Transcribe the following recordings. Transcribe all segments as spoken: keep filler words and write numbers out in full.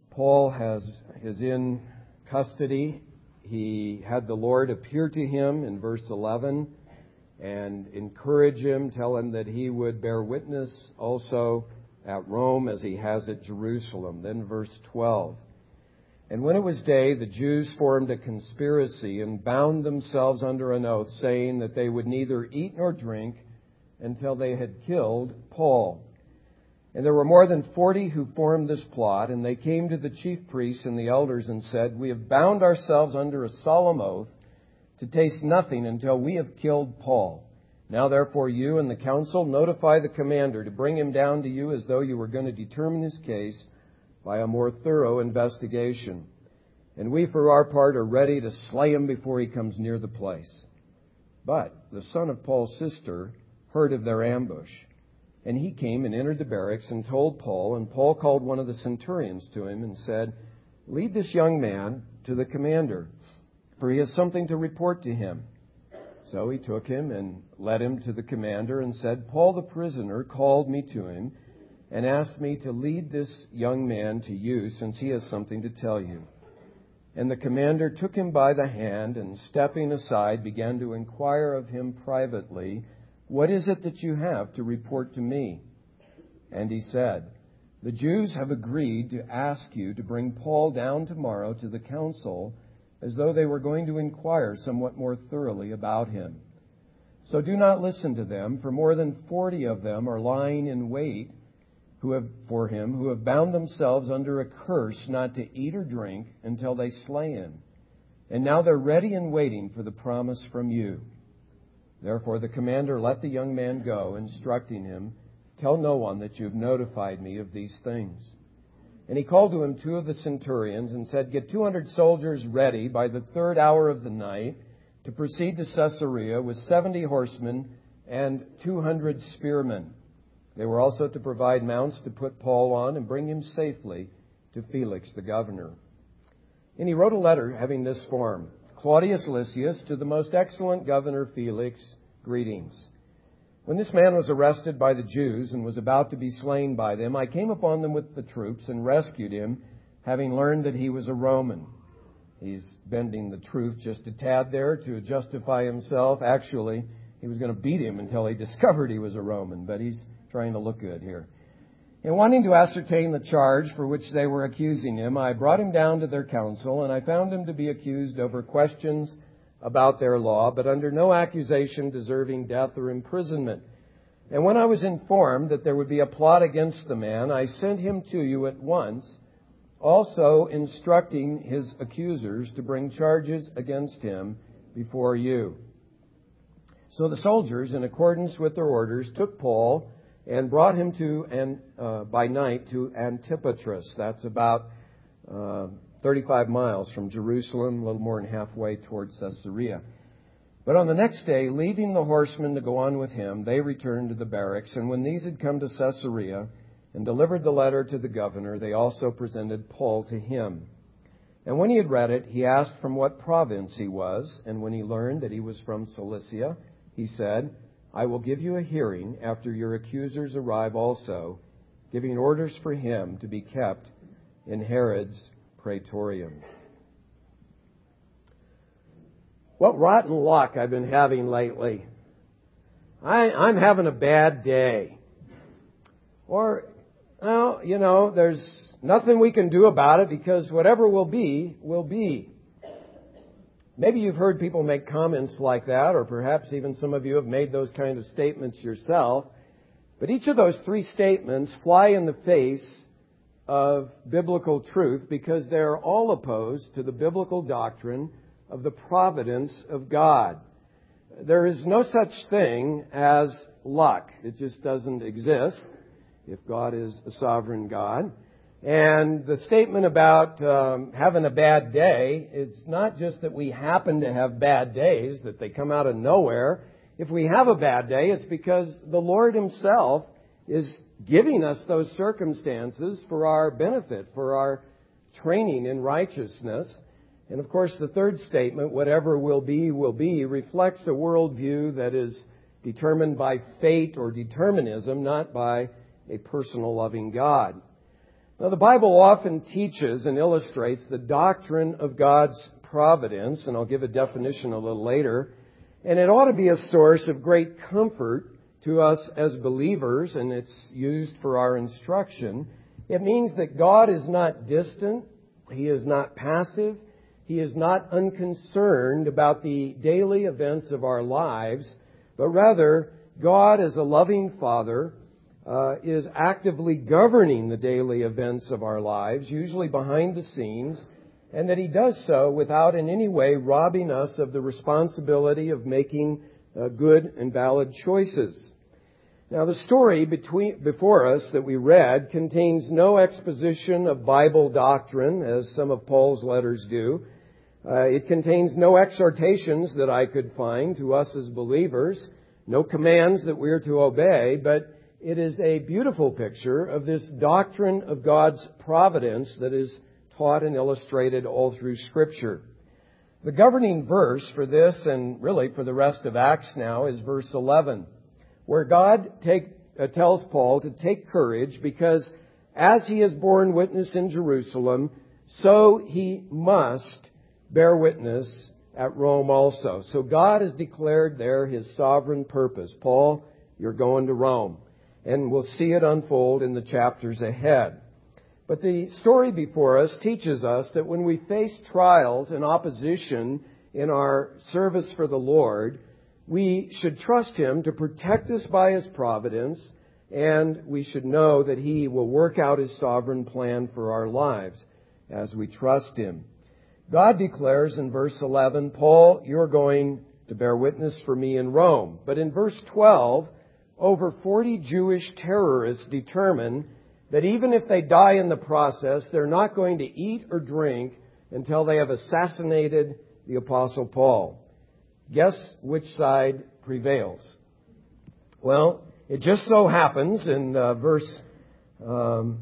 Paul has is in custody. He had the Lord appear to him in verse eleven and encourage him, tell him that he would bear witness also at Rome as he has at Jerusalem. Then verse twelve. And when it was day, the Jews formed a conspiracy and bound themselves under an oath, saying that they would neither eat nor drink until they had killed Paul. And there were more than forty who formed this plot, and they came to the chief priests and the elders and said, "We have bound ourselves under a solemn oath to taste nothing until we have killed Paul. Now therefore you and the council notify the commander to bring him down to you as though you were going to determine his case by a more thorough investigation. And we for our part are ready to slay him before he comes near the place." But the son of Paul's sister heard of their ambush. And he came and entered the barracks and told Paul, and Paul called one of the centurions to him and said, "Lead this young man to the commander, for he has something to report to him." So he took him and led him to the commander and said, "Paul the prisoner called me to him and asked me to lead this young man to you, since he has something to tell you." And the commander took him by the hand and, stepping aside, began to inquire of him privately, "What is it that you have to report to me?" And he said, "The Jews have agreed to ask you to bring Paul down tomorrow to the council, as though they were going to inquire somewhat more thoroughly about him. So do not listen to them, for more than forty of them are lying in wait who have for him, who have bound themselves under a curse not to eat or drink until they slay him. And now they're ready and waiting for the promise from you." Therefore the commander let the young man go, instructing him, "Tell no one that you have notified me of these things." And he called to him two of the centurions and said, "Get two hundred soldiers ready by the third hour of the night to proceed to Caesarea with seventy horsemen and two hundred spearmen." They were also to provide mounts to put Paul on and bring him safely to Felix the governor. And he wrote a letter having this form: "Claudius Lysias, to the most excellent governor Felix, greetings. When this man was arrested by the Jews and was about to be slain by them, I came upon them with the troops and rescued him, having learned that he was a Roman." He's bending the truth just a tad there to justify himself. Actually, he was going to beat him until he discovered he was a Roman, but he's trying to look good here. And wanting to ascertain the charge for which they were accusing him, I brought him down to their council, and I found him to be accused over questions about their law, but under no accusation deserving death or imprisonment. And when I was informed that there would be a plot against the man, I sent him to you at once, also instructing his accusers to bring charges against him before you. So the soldiers, in accordance with their orders, took Paul and brought him to and uh, by night to Antipatris. That's about uh, thirty-five miles from Jerusalem, a little more than halfway towards Caesarea. But on the next day, leaving the horsemen to go on with him, they returned to the barracks. And when these had come to Caesarea and delivered the letter to the governor, they also presented Paul to him. And when he had read it, he asked from what province he was. And when he learned that he was from Cilicia, he said, "I will give you a hearing after your accusers arrive also," giving orders for him to be kept in Herod's praetorium. What rotten luck I've been having lately. I, I'm having a bad day. Or, well, you know, there's nothing we can do about it because whatever will be, will be. Maybe you've heard people make comments like that, or perhaps even some of you have made those kind of statements yourself. But each of those three statements fly in the face of biblical truth because they're all opposed to the biblical doctrine of the providence of God. There is no such thing as luck. It just doesn't exist if God is a sovereign God. And the statement about um, having a bad day, it's not just that we happen to have bad days, that they come out of nowhere. If we have a bad day, it's because the Lord Himself is giving us those circumstances for our benefit, for our training in righteousness. And of course, the third statement, whatever will be, will be, reflects a worldview that is determined by fate or determinism, not by a personal loving God. Now, the Bible often teaches and illustrates the doctrine of God's providence, and I'll give a definition a little later. And it ought to be a source of great comfort to us as believers, and it's used for our instruction. It means that God is not distant. He is not passive. He is not unconcerned about the daily events of our lives, but rather, God, as a loving Father, uh, is actively governing the daily events of our lives, usually behind the scenes, and that He does so without in any way robbing us of the responsibility of making uh, good and valid choices. Now, the story between, before us that we read contains no exposition of Bible doctrine, as some of Paul's letters do. Uh, it contains no exhortations that I could find to us as believers, no commands that we are to obey, but it is a beautiful picture of this doctrine of God's providence that is taught and illustrated all through Scripture. The governing verse for this, and really for the rest of Acts now, is verse eleven, where God take, uh, tells Paul to take courage because as he has borne witness in Jerusalem, so he must bear witness at Rome also. So God has declared there His sovereign purpose. Paul, you're going to Rome. And we'll see it unfold in the chapters ahead. But the story before us teaches us that when we face trials and opposition in our service for the Lord, we should trust Him to protect us by His providence, and we should know that He will work out His sovereign plan for our lives as we trust Him. God declares in verse eleven, Paul, you're going to bear witness for me in Rome. But in verse twelve, over forty Jewish terrorists determine that even if they die in the process, they're not going to eat or drink until they have assassinated the Apostle Paul. Guess which side prevails? Well, it just so happens in uh, verse um,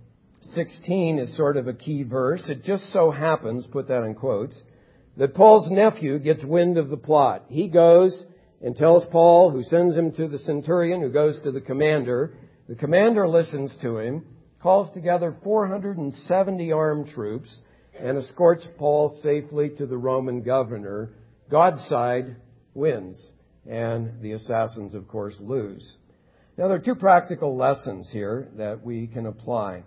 sixteen is sort of a key verse. It just so happens, put that in quotes, that Paul's nephew gets wind of the plot. He goes and tells Paul, who sends him to the centurion, who goes to the commander. The commander listens to him, calls together four hundred seventy armed troops, and escorts Paul safely to the Roman governor. God's side wins, and the assassins, of course, lose. Now, there are two practical lessons here that we can apply.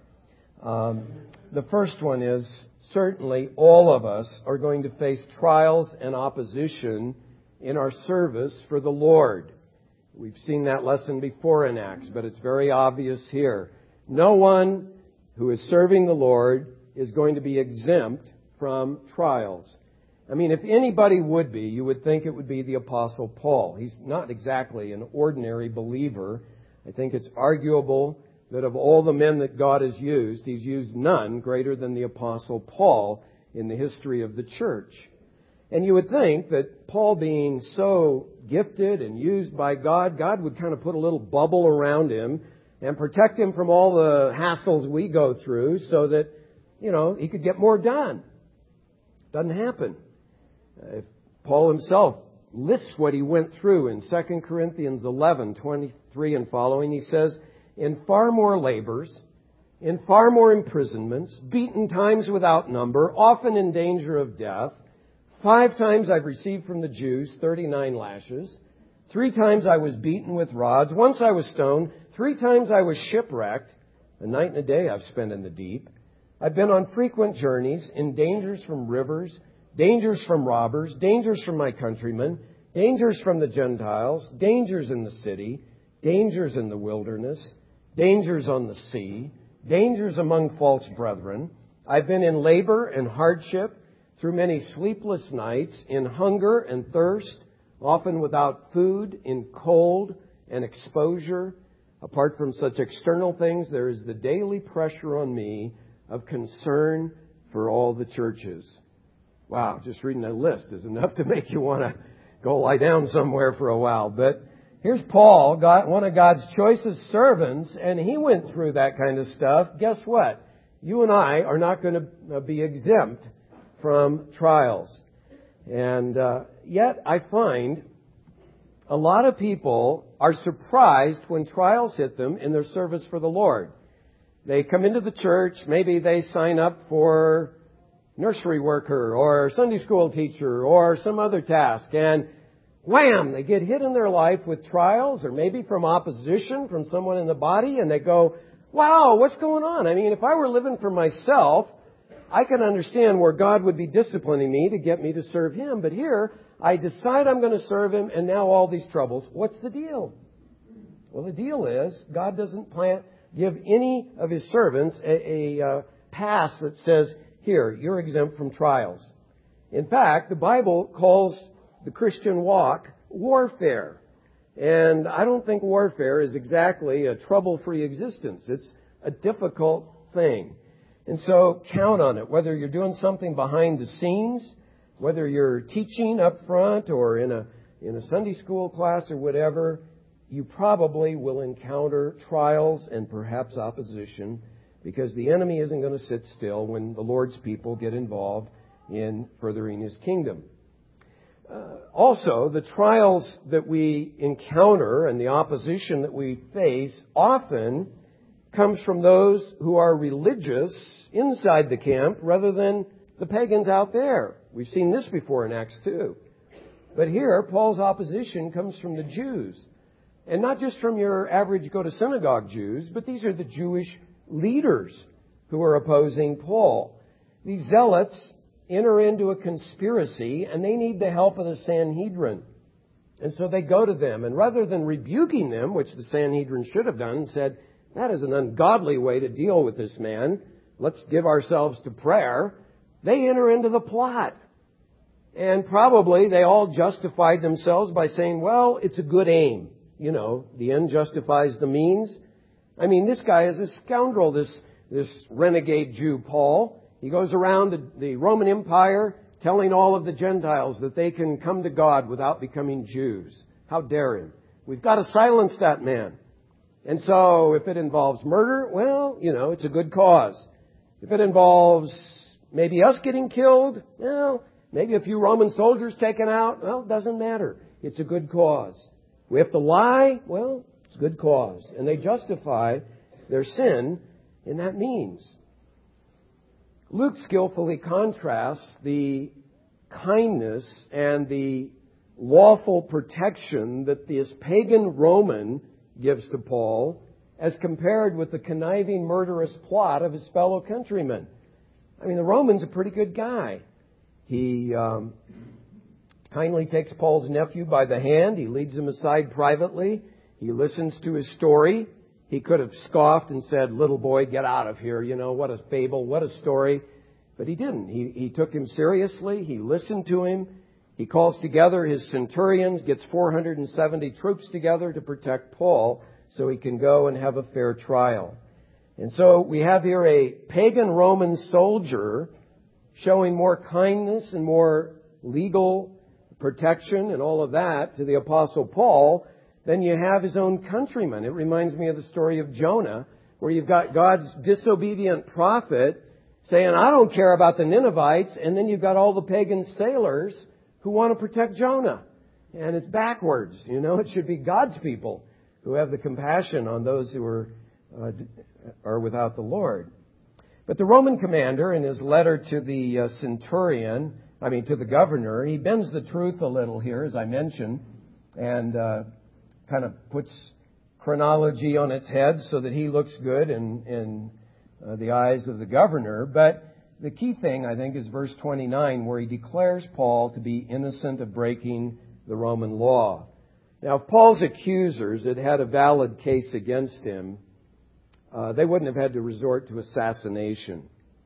Um, the first one is, certainly all of us are going to face trials and opposition in our service for the Lord. We've seen that lesson before in Acts, but it's very obvious here. No one who is serving the Lord is going to be exempt from trials. I mean, if anybody would be, you would think it would be the Apostle Paul. He's not exactly an ordinary believer. I think it's arguable that of all the men that God has used, He's used none greater than the Apostle Paul in the history of the church. And you would think that Paul, being so gifted and used by God, God would kind of put a little bubble around him and protect him from all the hassles we go through so that, you know, he could get more done. Doesn't happen. Uh, Paul himself lists what he went through in Second Corinthians eleven, twenty-three and following. He says, in far more labors, in far more imprisonments, beaten times without number, often in danger of death. Five times I've received from the Jews thirty-nine lashes. Three times I was beaten with rods. Once I was stoned. Three times I was shipwrecked. A night and a day I've spent in the deep. I've been on frequent journeys, in dangers from rivers, dangers from robbers, dangers from my countrymen, dangers from the Gentiles, dangers in the city, dangers in the wilderness, dangers on the sea, dangers among false brethren. I've been in labor and hardship, through many sleepless nights, in hunger and thirst, often without food, in cold and exposure. Apart from such external things, there is the daily pressure on me of concern for all the churches. Wow, just reading that list is enough to make you want to go lie down somewhere for a while. But here's Paul, God, one of God's choicest servants, and he went through that kind of stuff. Guess what? You and I are not going to be exempt from trials. And uh, yet I find a lot of people are surprised when trials hit them in their service for the Lord. They come into the church, maybe they sign up for nursery worker or Sunday school teacher or some other task, and wham, they get hit in their life with trials or maybe from opposition from someone in the body, and they go, wow, what's going on? I mean, if I were living for myself, I can understand where God would be disciplining me to get me to serve Him. But here, I decide I'm going to serve Him, and now all these troubles. What's the deal? Well, the deal is God doesn't plan, give any of His servants a, a uh, pass that says, here, you're exempt from trials. In fact, the Bible calls the Christian walk warfare. And I don't think warfare is exactly a trouble-free existence. It's a difficult thing. And so count on it. Whether you're doing something behind the scenes, whether you're teaching up front or in a in a Sunday school class or whatever, you probably will encounter trials and perhaps opposition, because the enemy isn't going to sit still when the Lord's people get involved in furthering His kingdom. Uh, also, the trials that we encounter and the opposition that we face often comes from those who are religious inside the camp rather than the pagans out there. We've seen this before in Acts two. But here, Paul's opposition comes from the Jews. And not just from your average go-to-synagogue Jews, but these are the Jewish leaders who are opposing Paul. These zealots enter into a conspiracy, and they need the help of the Sanhedrin. And so they go to them, and rather than rebuking them, which the Sanhedrin should have done, said, that is an ungodly way to deal with this man. Let's give ourselves to prayer. They enter into the plot. And probably they all justified themselves by saying, well, it's a good aim. You know, the end justifies the means. I mean, this guy is a scoundrel, this, this renegade Jew, Paul. He goes around the, the Roman Empire telling all of the Gentiles that they can come to God without becoming Jews. How dare him? We've got to silence that man. And so if it involves murder, well, you know, it's a good cause. If it involves maybe us getting killed, well, maybe a few Roman soldiers taken out, well, it doesn't matter. It's a good cause. We have to lie, well, it's a good cause. And they justify their sin in that means. Luke skillfully contrasts the kindness and the lawful protection that this pagan Roman gives to Paul as compared with the conniving, murderous plot of his fellow countrymen. I mean, the Roman's a pretty good guy. He um, kindly takes Paul's nephew by the hand. He leads him aside privately. He listens to his story. He could have scoffed and said, little boy, get out of here. You know, what a fable, what a story. But he didn't. He, he took him seriously. He listened to him. He calls together his centurions, gets four hundred seventy troops together to protect Paul so he can go and have a fair trial. And so we have here a pagan Roman soldier showing more kindness and more legal protection and all of that to the Apostle Paul than you have his own countrymen. It reminds me of the story of Jonah, where you've got God's disobedient prophet saying, I don't care about the Ninevites, and then you've got all the pagan sailors who want to protect Jonah. And it's backwards. You know, it should be God's people who have the compassion on those who are, uh, are without the Lord. But the Roman commander, in his letter to the uh, centurion, I mean to the governor, he bends the truth a little here, as I mentioned, and uh, kind of puts chronology on its head so that he looks good in, in uh, the eyes of the governor. But the key thing, I think, is verse twenty-nine, where he declares Paul to be innocent of breaking the Roman law. Now, if Paul's accusers had had a valid case against him, uh, they wouldn't have had to resort to assassination.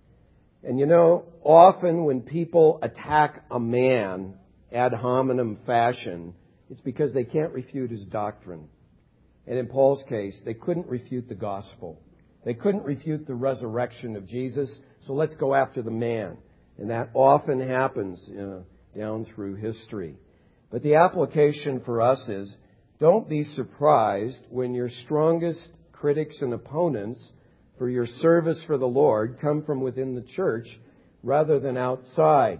And you know, often when people attack a man ad hominem fashion, it's because they can't refute his doctrine. And in Paul's case, they couldn't refute the gospel. They couldn't refute the resurrection of Jesus, so let's go after the man. And that often happens uh, down through history. But the application for us is, don't be surprised when your strongest critics and opponents for your service for the Lord come from within the church rather than outside.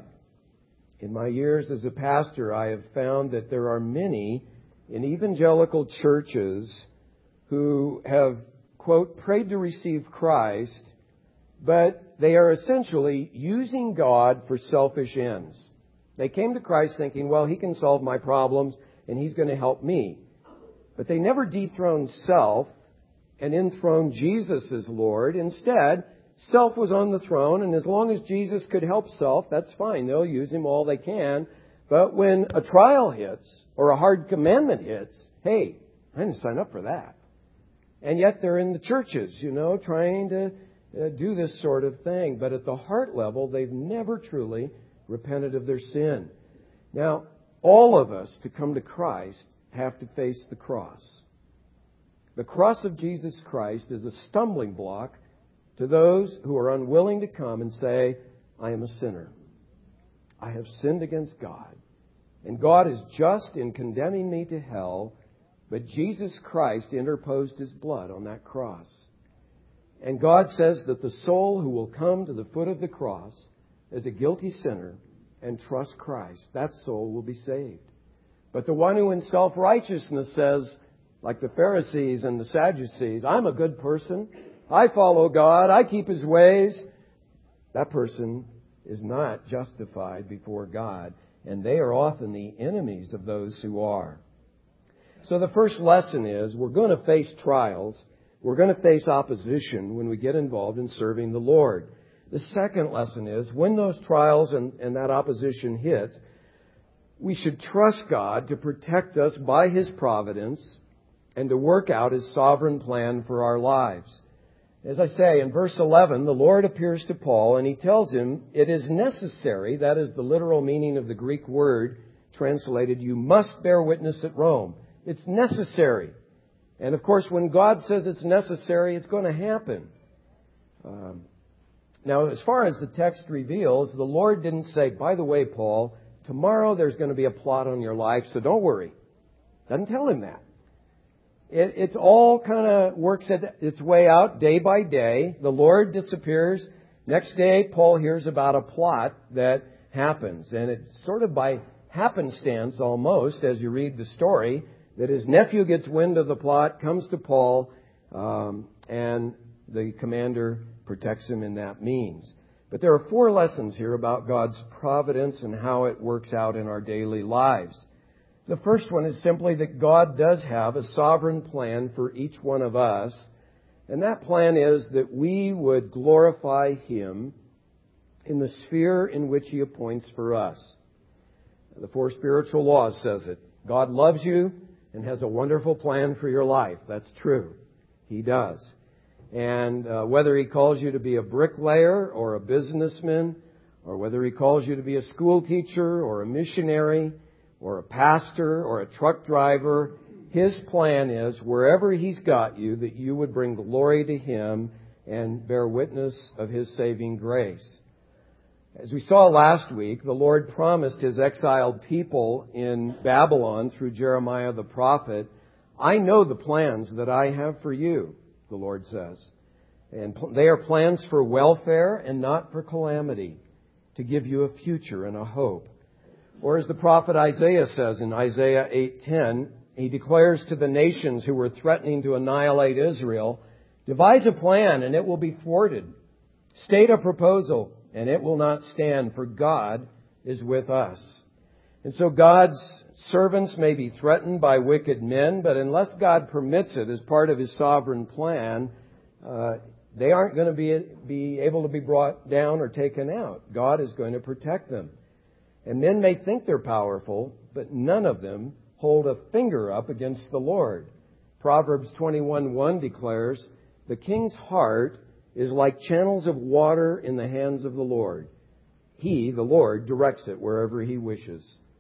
In my years as a pastor, I have found that there are many in evangelical churches who have quote, prayed to receive Christ, but they are essentially using God for selfish ends. They came to Christ thinking, well, He can solve my problems and He's going to help me. But they never dethroned self and enthroned Jesus as Lord. Instead, self was on the throne, and as long as Jesus could help self, that's fine. They'll use Him all they can. But when a trial hits or a hard commandment hits, hey, I didn't sign up for that. And yet they're in the churches, you know, trying to uh, do this sort of thing. But at the heart level, they've never truly repented of their sin. Now, all of us to come to Christ have to face the cross. The cross of Jesus Christ is a stumbling block to those who are unwilling to come and say, I am a sinner. I have sinned against God. And God is just in condemning me to hell, but Jesus Christ interposed His blood on that cross. And God says that the soul who will come to the foot of the cross as a guilty sinner and trust Christ, that soul will be saved. But the one who in self-righteousness says, like the Pharisees and the Sadducees, I'm a good person, I follow God, I keep His ways, that person is not justified before God. And they are often the enemies of those who are. So the first lesson is we're going to face trials. We're going to face opposition when we get involved in serving the Lord. The second lesson is when those trials and, and that opposition hits, we should trust God to protect us by His providence and to work out His sovereign plan for our lives. As I say, in verse eleven, the Lord appears to Paul and He tells him it is necessary, that is the literal meaning of the Greek word translated, you must bear witness at Rome. It's necessary. And of course, when God says it's necessary, it's going to happen. Um, now, as far as the text reveals, the Lord didn't say, by the way, Paul, tomorrow there's going to be a plot on your life, so don't worry. Doesn't tell him that. It, it's all kind of works its way out day by day. The Lord disappears. Next day, Paul hears about a plot that happens. And it's sort of by happenstance almost, as you read the story, that his nephew gets wind of the plot, comes to Paul, um, and the commander protects him in that means. But there are four lessons here about God's providence and how it works out in our daily lives. The first one is simply that God does have a sovereign plan for each one of us. And that plan is that we would glorify Him in the sphere in which He appoints for us. The four spiritual laws says it. God loves you and has a wonderful plan for your life. That's true. He does. And uh, whether He calls you to be a bricklayer or a businessman, or whether He calls you to be a school teacher or a missionary, or a pastor, or a truck driver, His plan is, wherever He's got you, that you would bring glory to Him and bear witness of His saving grace. As we saw last week, the Lord promised His exiled people in Babylon through Jeremiah the prophet, I know the plans that I have for you, the Lord says. And they are plans for welfare and not for calamity, to give you a future and a hope. Or as the prophet Isaiah says in Isaiah eight ten, he declares to the nations who were threatening to annihilate Israel, devise a plan and it will be thwarted. State a proposal and it will not stand, for God is with us. And so God's servants may be threatened by wicked men, but unless God permits it as part of His sovereign plan, uh, they aren't going to be, be able to be brought down or taken out. God is going to protect them. And men may think they're powerful, but none of them hold a finger up against the Lord. Proverbs twenty-one one declares, the king's heart is like channels of water in the hands of the Lord. He, the Lord, directs it wherever He wishes.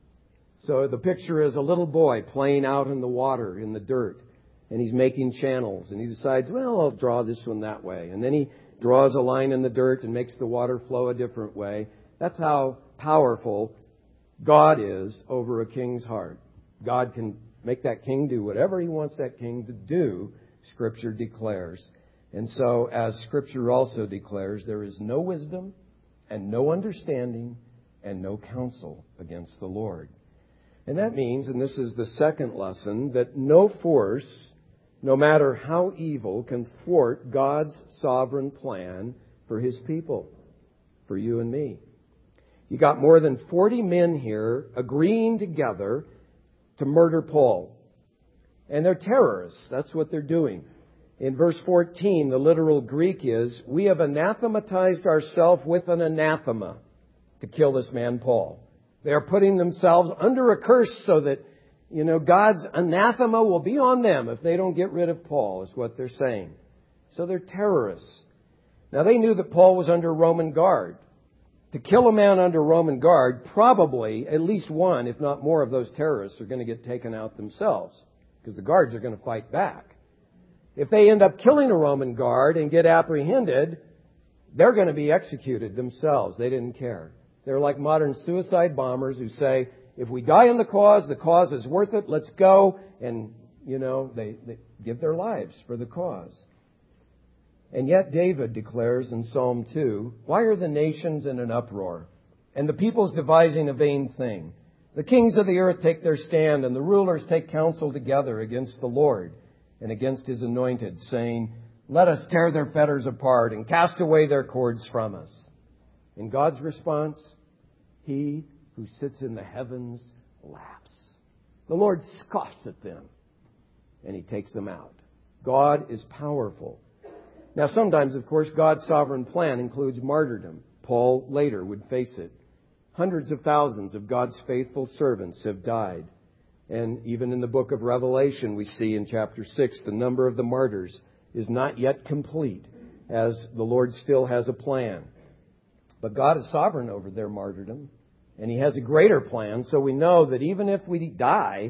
So the picture is a little boy playing out in the water, in the dirt, and he's making channels, and he decides, well, I'll draw this one that way. And then he draws a line in the dirt and makes the water flow a different way. That's how powerful God is over a king's heart. God can make that king do whatever He wants that king to do, Scripture declares. And so, as Scripture also declares, there is no wisdom and no understanding and no counsel against the Lord. And that means, and this is the second lesson, that no force, no matter how evil, can thwart God's sovereign plan for His people, for you and me. You got more than forty men here agreeing together to murder Paul. And they're terrorists. That's what they're doing. In verse fourteen, the literal Greek is, we have anathematized ourselves with an anathema to kill this man Paul. They are putting themselves under a curse so that, you know, God's anathema will be on them if they don't get rid of Paul, is what they're saying. So they're terrorists. Now they knew that Paul was under Roman guard. To kill a man under Roman guard, probably at least one, if not more, of those terrorists are going to get taken out themselves, because the guards are going to fight back. If they end up killing a Roman guard and get apprehended, they're going to be executed themselves. They didn't care. They're like modern suicide bombers who say, if we die in the cause, the cause is worth it, let's go. And, you know, they, they give their lives for the cause. And yet David declares in Psalm two, why are the nations in an uproar, and the peoples devising a vain thing? The kings of the earth take their stand, and the rulers take counsel together against the Lord and against His anointed, saying, let us tear their fetters apart and cast away their cords from us. In God's response, He who sits in the heavens laughs. The Lord scoffs at them, and He takes them out. God is powerful. Now, sometimes, of course, God's sovereign plan includes martyrdom. Paul later would face it. Hundreds of thousands of God's faithful servants have died. And even in the book of Revelation, we see in chapter six, the number of the martyrs is not yet complete, as the Lord still has a plan. But God is sovereign over their martyrdom, and He has a greater plan. So we know that even if we die,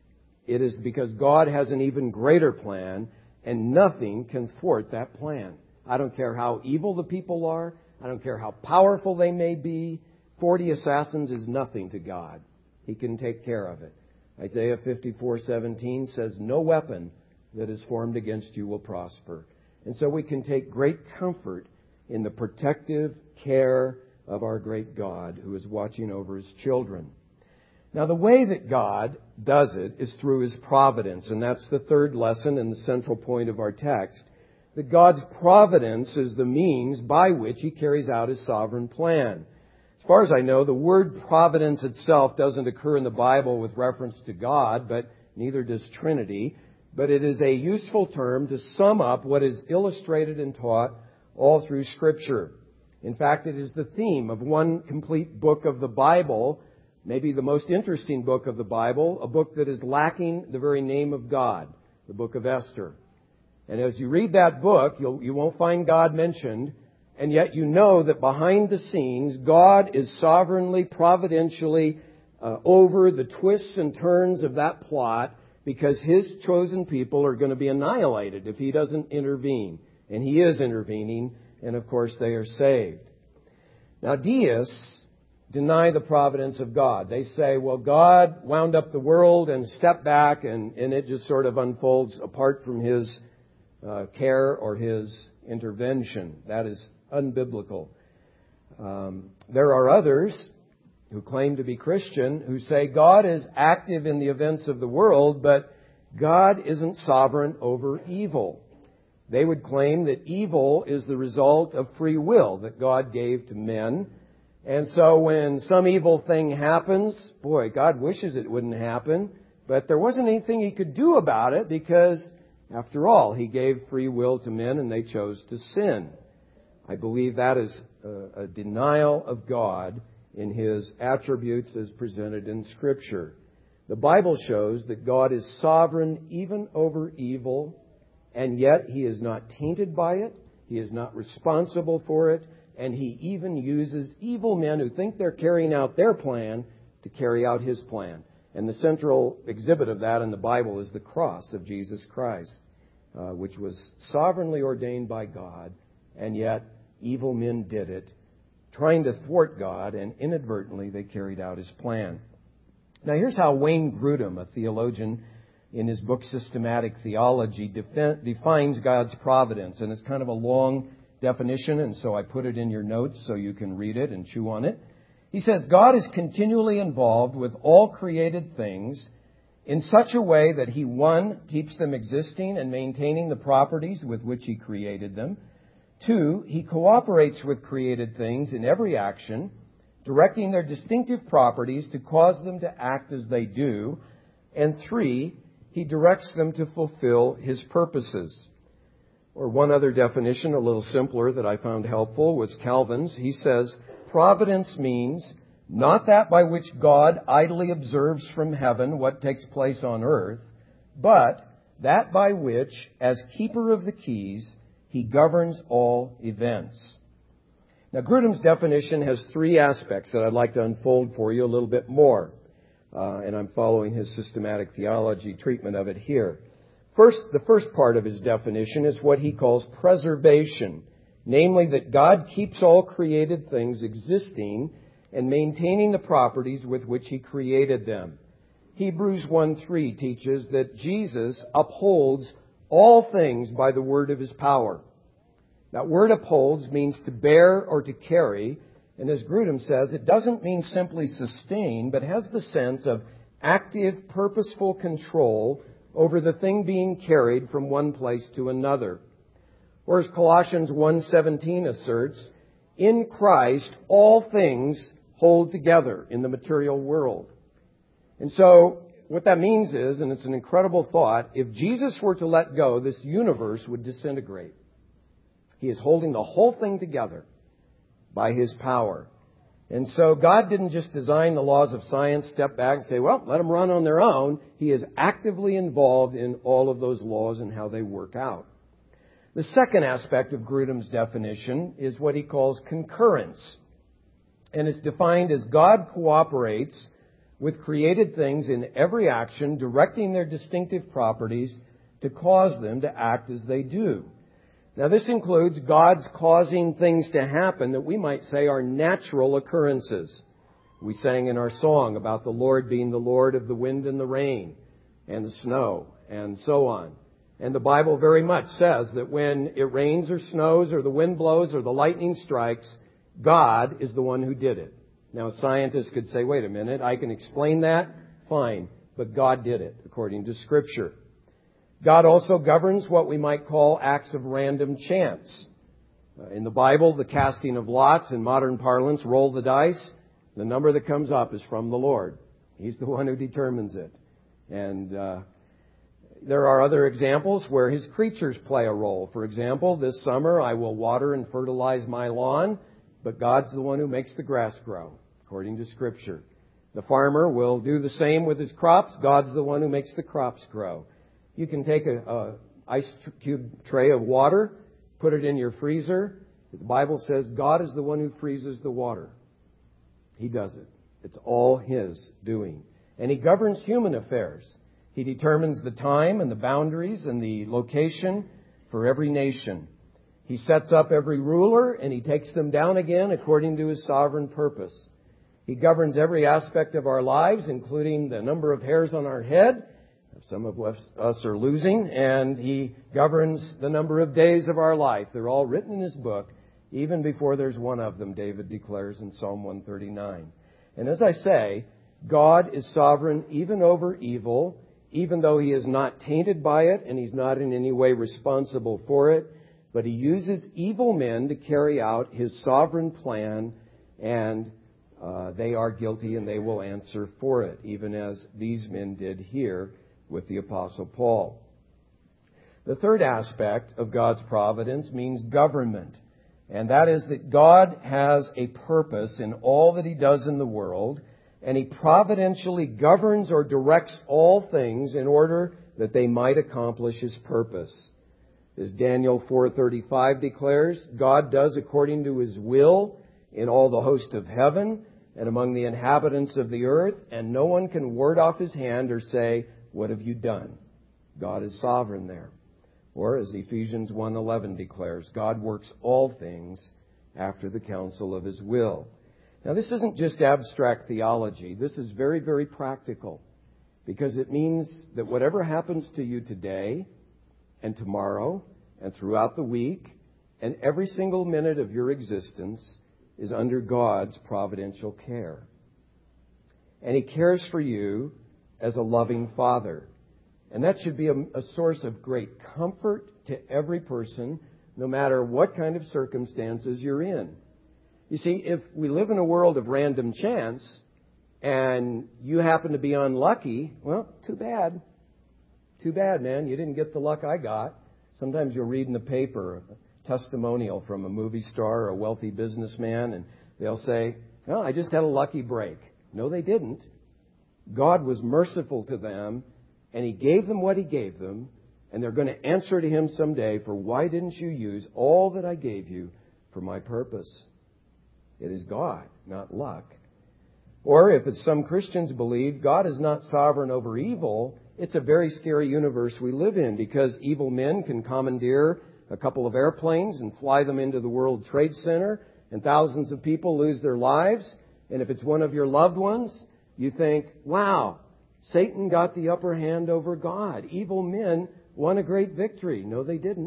it is because God has an even greater plan, and nothing can thwart that plan. I don't care how evil the people are. I don't care how powerful they may be. Forty assassins is nothing to God. He can take care of it. Isaiah fifty-four seventeen says, no weapon that is formed against you will prosper. And so we can take great comfort in the protective care of our great God who is watching over His children. Now, the way that God does it is through His providence, and that's the third lesson and the central point of our text, that God's providence is the means by which He carries out His sovereign plan. As far as I know, the word providence itself doesn't occur in the Bible with reference to God, but neither does Trinity. But it is a useful term to sum up what is illustrated and taught all through Scripture. In fact, it is the theme of one complete book of the Bible, maybe the most interesting book of the Bible, a book that is lacking the very name of God, the book of Esther. And as you read that book, you'll, you won't find God mentioned, and yet you know that behind the scenes, God is sovereignly, providentially uh, over the twists and turns of that plot, because His chosen people are going to be annihilated if He doesn't intervene. And He is intervening, and of course they are saved. Now, deists deny the providence of God. They say, well, God wound up the world and stepped back, and, and it just sort of unfolds apart from His uh, care or His intervention. That is unbiblical. Um, there are others who claim to be Christian who say God is active in the events of the world, but God isn't sovereign over evil. They would claim that evil is the result of free will that God gave to men. And so when some evil thing happens, boy, God wishes it wouldn't happen, but there wasn't anything He could do about it because, after all, He gave free will to men and they chose to sin. I believe that is a, a denial of God in His attributes as presented in Scripture. The Bible shows that God is sovereign even over evil, and yet He is not tainted by it. He is not responsible for it. And He even uses evil men who think they're carrying out their plan to carry out His plan. And the central exhibit of that in the Bible is the cross of Jesus Christ, uh, which was sovereignly ordained by God, and yet evil men did it, trying to thwart God, and inadvertently they carried out His plan. Now here's how Wayne Grudem, a theologian, in his book Systematic Theology, defi- defines God's providence. And it's kind of a long definition, and so I put it in your notes so you can read it and chew on it. He says, God is continually involved with all created things in such a way that He, one, keeps them existing and maintaining the properties with which He created them. Two, He cooperates with created things in every action, directing their distinctive properties to cause them to act as they do. And three, He directs them to fulfill His purposes. Or one other definition, a little simpler, that I found helpful was Calvin's. He says, providence means not that by which God idly observes from heaven what takes place on earth, but that by which, as keeper of the keys, He governs all events. Now, Grudem's definition has three aspects that I'd like to unfold for you a little bit more. Uh, and I'm following his systematic theology treatment of it here. First, the first part of his definition is what he calls preservation, namely that God keeps all created things existing and maintaining the properties with which He created them. Hebrews one three teaches that Jesus upholds all things by the word of His power. That word upholds means to bear or to carry, and as Grudem says, it doesn't mean simply sustain, but has the sense of active, purposeful control over the thing being carried from one place to another. Or as Colossians one seventeen asserts, in Christ all things hold together in the material world. And so what that means is, and it's an incredible thought, if Jesus were to let go, this universe would disintegrate. He is holding the whole thing together by His power. And so God didn't just design the laws of science, step back and say, well, let them run on their own. He is actively involved in all of those laws and how they work out. The second aspect of Grudem's definition is what he calls concurrence. And it's defined as God cooperates with created things in every action, directing their distinctive properties to cause them to act as they do. Now, this includes God's causing things to happen that we might say are natural occurrences. We sang in our song about the Lord being the Lord of the wind and the rain and the snow and so on. And the Bible very much says that when it rains or snows or the wind blows or the lightning strikes, God is the one who did it. Now, scientists could say, wait a minute, I can explain that. Fine. But God did it according to Scripture. God also governs what we might call acts of random chance. Uh, in the Bible, the casting of lots, in modern parlance, roll the dice. The number that comes up is from the Lord. He's the one who determines it. And uh, there are other examples where His creatures play a role. For example, this summer I will water and fertilize my lawn, but God's the one who makes the grass grow, according to Scripture. The farmer will do the same with his crops. God's the one who makes the crops grow. You can take a, a ice cube tray of water, put it in your freezer. The Bible says God is the one who freezes the water. He does it. It's all His doing. And He governs human affairs. He determines the time and the boundaries and the location for every nation. He sets up every ruler and He takes them down again according to His sovereign purpose. He governs every aspect of our lives, including the number of hairs on our head. Some of us are losing, and He governs the number of days of our life. They're all written in His book, even before there's one of them, David declares in Psalm one thirty-nine. And as I say, God is sovereign even over evil, even though He is not tainted by it, and He's not in any way responsible for it. But He uses evil men to carry out His sovereign plan, and uh, they are guilty, and they will answer for it, even as these men did here with the Apostle Paul. The third aspect of God's providence means government. And that is that God has a purpose in all that He does in the world, and He providentially governs or directs all things in order that they might accomplish His purpose. As Daniel four thirty-five declares, God does according to His will in all the host of heaven and among the inhabitants of the earth, and no one can ward off His hand or say, what have you done? God is sovereign there. Or as Ephesians one eleven declares, God works all things after the counsel of His will. Now, this isn't just abstract theology. This is very, very practical, because it means that whatever happens to you today and tomorrow and throughout the week and every single minute of your existence is under God's providential care. And He cares for you as a loving Father. And that should be a, a source of great comfort to every person, no matter what kind of circumstances you're in. You see, if we live in a world of random chance and you happen to be unlucky, well, too bad. Too bad, man. You didn't get the luck I got. Sometimes you'll read in the paper a testimonial from a movie star or a wealthy businessman, and they'll say, well, I just had a lucky break. No, they didn't. God was merciful to them, and He gave them what He gave them, and they're going to answer to Him someday for why didn't you use all that I gave you for my purpose? It is God, not luck. Or if, as some Christians believe, God is not sovereign over evil, it's a very scary universe we live in, because evil men can commandeer a couple of airplanes and fly them into the World Trade Center, and thousands of people lose their lives. And if it's one of your loved ones, you think, wow, Satan got the upper hand over God. Evil men won a great victory. No, they didn't.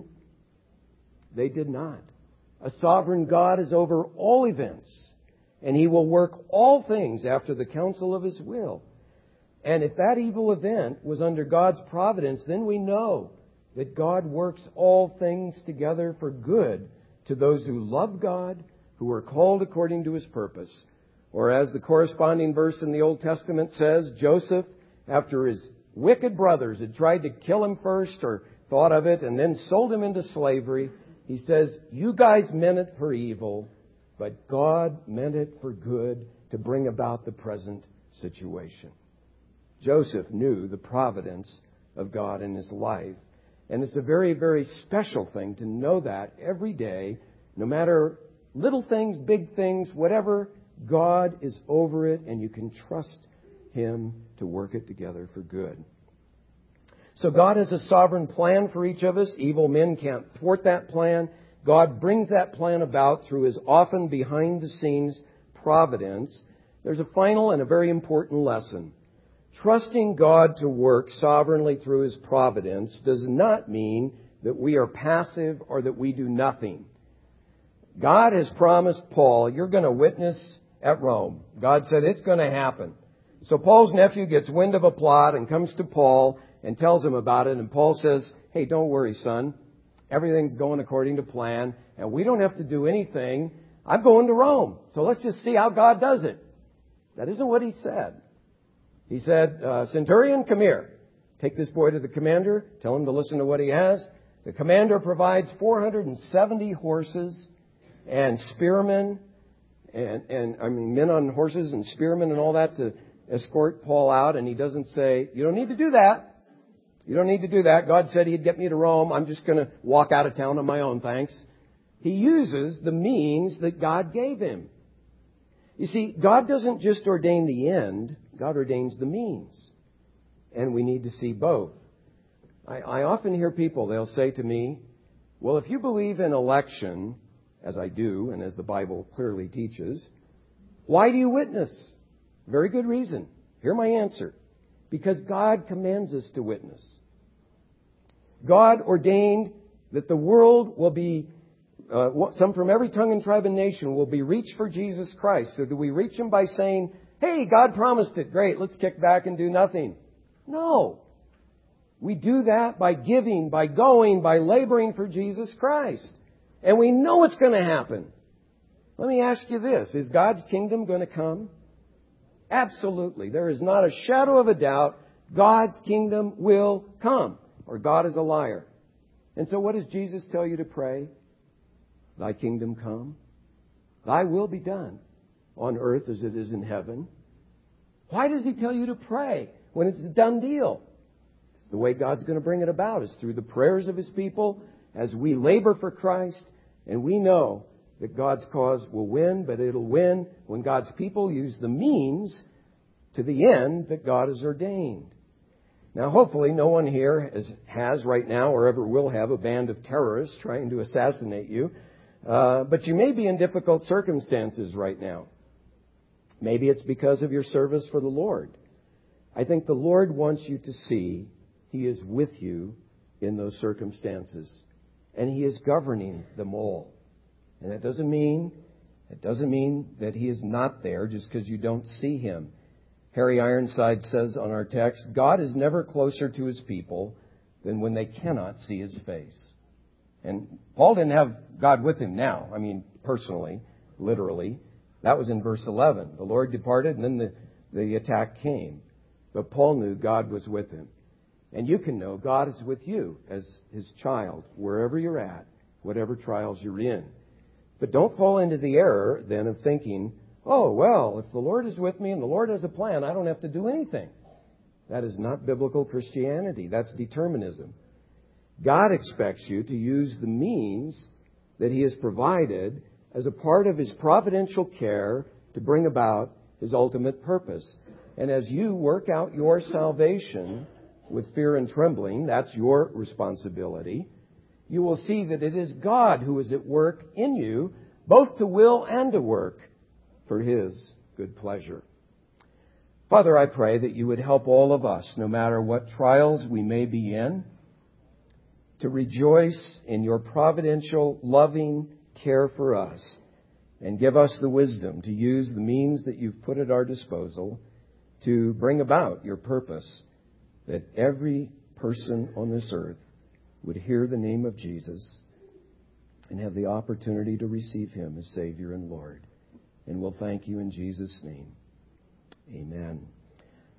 They did not. A sovereign God is over all events, and He will work all things after the counsel of His will. And if that evil event was under God's providence, then we know that God works all things together for good to those who love God, who are called according to His purpose. Or as the corresponding verse in the Old Testament says, Joseph, after his wicked brothers had tried to kill him first or thought of it and then sold him into slavery, he says, you guys meant it for evil, but God meant it for good to bring about the present situation. Joseph knew the providence of God in his life. And it's a very, very special thing to know that every day, no matter little things, big things, whatever, God is over it, and you can trust Him to work it together for good. So God has a sovereign plan for each of us. Evil men can't thwart that plan. God brings that plan about through His often behind-the-scenes providence. There's a final and a very important lesson. Trusting God to work sovereignly through His providence does not mean that we are passive or that we do nothing. God has promised Paul, you're going to witness at Rome. God said it's going to happen. So Paul's nephew gets wind of a plot and comes to Paul and tells him about it. And Paul says, hey, don't worry, son. Everything's going according to plan, and we don't have to do anything. I'm going to Rome, so let's just see how God does it. That isn't what he said. He said, uh, Centurion, come here. Take this boy to the commander. Tell him to listen to what he has. The commander provides four hundred seventy horses and spearmen, and, and I mean men on horses and spearmen and all that to escort Paul out. And he doesn't say, you don't need to do that. You don't need to do that. God said He'd get me to Rome. I'm just going to walk out of town on my own, thanks. He uses the means that God gave him. You see, God doesn't just ordain the end. God ordains the means. And we need to see both. I, I often hear people, they'll say to me, well, if you believe in election, as I do, and as the Bible clearly teaches, why do you witness? Very good reason. Hear my answer. Because God commands us to witness. God ordained that the world will be, uh, some from every tongue and tribe and nation will be reached for Jesus Christ. So do we reach Him by saying, hey, God promised it. Great, let's kick back and do nothing. No. We do that by giving, by going, by laboring for Jesus Christ. And we know it's going to happen. Let me ask you this. Is God's kingdom going to come? Absolutely. There is not a shadow of a doubt God's kingdom will come, or God is a liar. And so what does Jesus tell you to pray? Thy kingdom come. Thy will be done on earth as it is in heaven. Why does He tell you to pray when it's a done deal? It's the way God's going to bring it about is through the prayers of His people as we labor for Christ, and we know that God's cause will win, but it'll win when God's people use the means to the end that God has ordained. Now, hopefully, no one here has, has right now or ever will have a band of terrorists trying to assassinate you. Uh, but you may be in difficult circumstances right now. Maybe it's because of your service for the Lord. I think the Lord wants you to see He is with you in those circumstances. And He is governing them all. And that doesn't mean, it doesn't mean that He is not there just because you don't see Him. Harry Ironside says on our text, God is never closer to his people than when they cannot see his face. And Paul didn't have God with him now. I mean, personally, literally. That was in verse eleven. The Lord departed, and then the, the attack came. But Paul knew God was with him. And you can know God is with you as his child, wherever you're at, whatever trials you're in. But don't fall into the error, then, of thinking, oh, well, if the Lord is with me and the Lord has a plan, I don't have to do anything. That is not biblical Christianity. That's determinism. God expects you to use the means that he has provided as a part of his providential care to bring about his ultimate purpose. And as you work out your salvation with fear and trembling, that's your responsibility, you will see that it is God who is at work in you, both to will and to work for his good pleasure. Father, I pray that you would help all of us, no matter what trials we may be in, to rejoice in your providential, loving care for us, and give us the wisdom to use the means that you've put at our disposal to bring about your purpose, that every person on this earth would hear the name of Jesus and have the opportunity to receive him as Savior and Lord. And we'll thank you in Jesus' name. Amen.